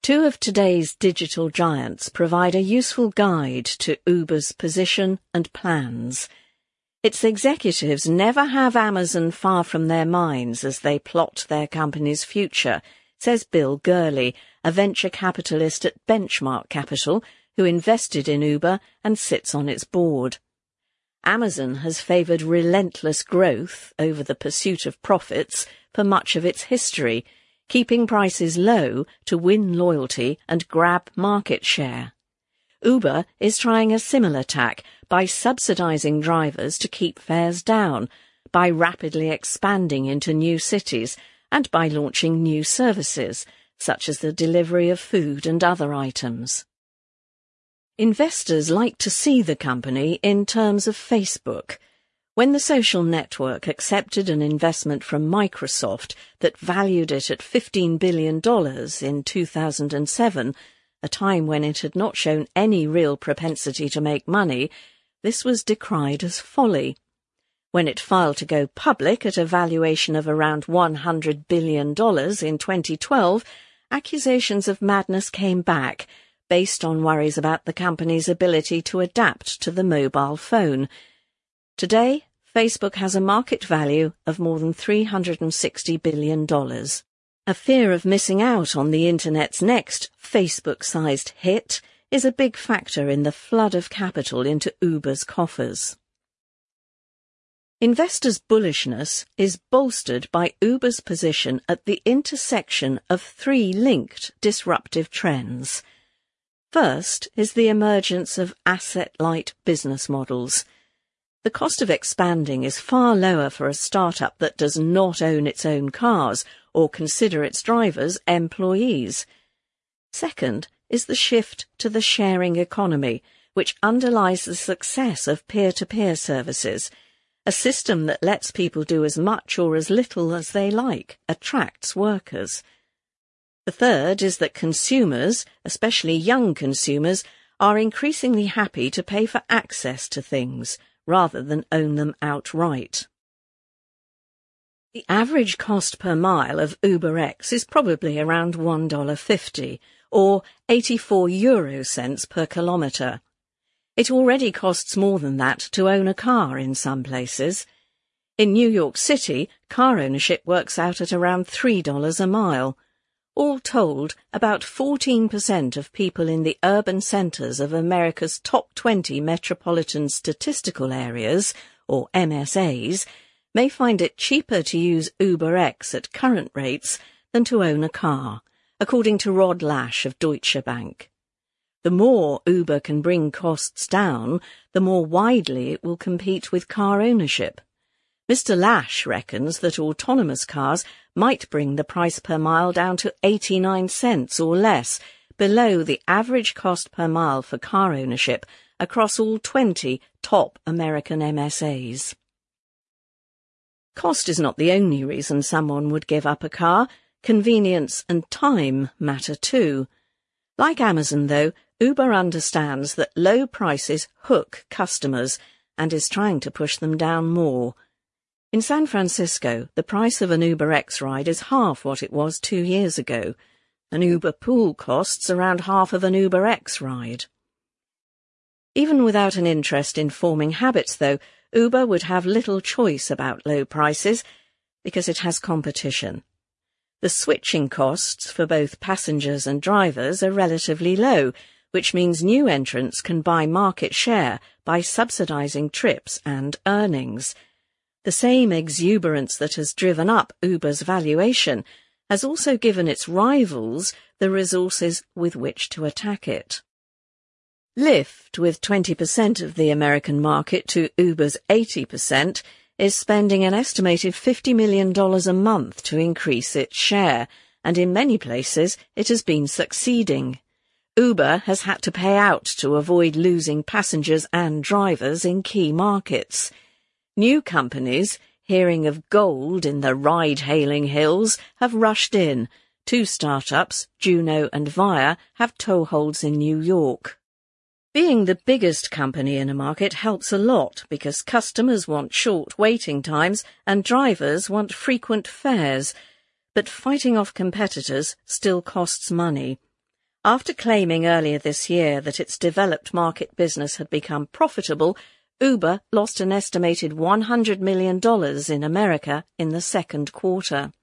Two of today's digital giants provide a useful guide to Uber's position and plans. Its executives never have Amazon far from their minds as they plot their company's future, says Bill Gurley, a venture capitalist at Benchmark Capital, who invested in Uber and sits on its board. Amazon has favoured relentless growth over the pursuit of profits for much of its history, keeping prices low to win loyalty and grab market share. Uber is trying a similar tack by subsidising drivers to keep fares down, by rapidly expanding into new cities, and by launching new services, such as the delivery of food and other items. Investors like to see the company in terms of Facebook. When the social network accepted an investment from Microsoft that valued it at $15 billion in 2007, a time when it had not shown any real propensity to make money, this was decried as folly. When it filed to go public at a valuation of around $100 billion in 2012, accusations of madness came back, based on worries about the company's ability to adapt to the mobile phone. Today, Facebook has a market value of more than $360 billion. A fear of missing out on the Internet's next Facebook-sized hit is a big factor in the flood of capital into Uber's coffers. Investors' bullishness is bolstered by Uber's position at the intersection of three linked disruptive trends. First is the emergence of asset-light business models. The cost of expanding is far lower for a startup that does not own its own cars or consider its drivers employees. Second is the shift to the sharing economy, which underlies the success of peer-to-peer services. A system that lets people do as much or as little as they like attracts workers. The third is that consumers, especially young consumers, are increasingly happy to pay for access to things rather than own them outright. The average cost per mile of UberX is probably around $1.50 or 84 euro cents per kilometre. It already costs more than that to own a car in some places. In New York City, car ownership works out at around $3 a mile. All told, about 14% of people in the urban centres of America's top 20 metropolitan statistical areas, or MSAs, may find it cheaper to use UberX at current rates than to own a car, according to Rod Lash of Deutsche Bank. The more Uber can bring costs down, the more widely it will compete with car ownership. Mr. Lash reckons that autonomous cars might bring the price per mile down to 89 cents or less, below the average cost per mile for car ownership across all 20 top American MSAs. Cost is not the only reason someone would give up a car. Convenience and time matter too. Like Amazon, though, Uber understands that low prices hook customers and is trying to push them down more. In San Francisco, the price of an UberX ride is half what it was 2 years ago. An Uber pool costs around half of an UberX ride. Even without an interest in forming habits, though, Uber would have little choice about low prices because it has competition. The switching costs for both passengers and drivers are relatively low, which means new entrants can buy market share by subsidizing trips and earnings. The same exuberance that has driven up Uber's valuation has also given its rivals the resources with which to attack it. Lyft, with 20% of the American market to Uber's 80%, is spending an estimated $50 million a month to increase its share, and in many places it has been succeeding. Uber has had to pay out to avoid losing passengers and drivers in key markets. New companies, hearing of gold in the ride-hailing hills, have rushed in. Two startups, Juno and Via, have toeholds in New York. Being the biggest company in a market helps a lot because customers want short waiting times and drivers want frequent fares. But fighting off competitors still costs money. After claiming earlier this year that its developed market business had become profitable, Uber lost an estimated $100 million in America in the second quarter.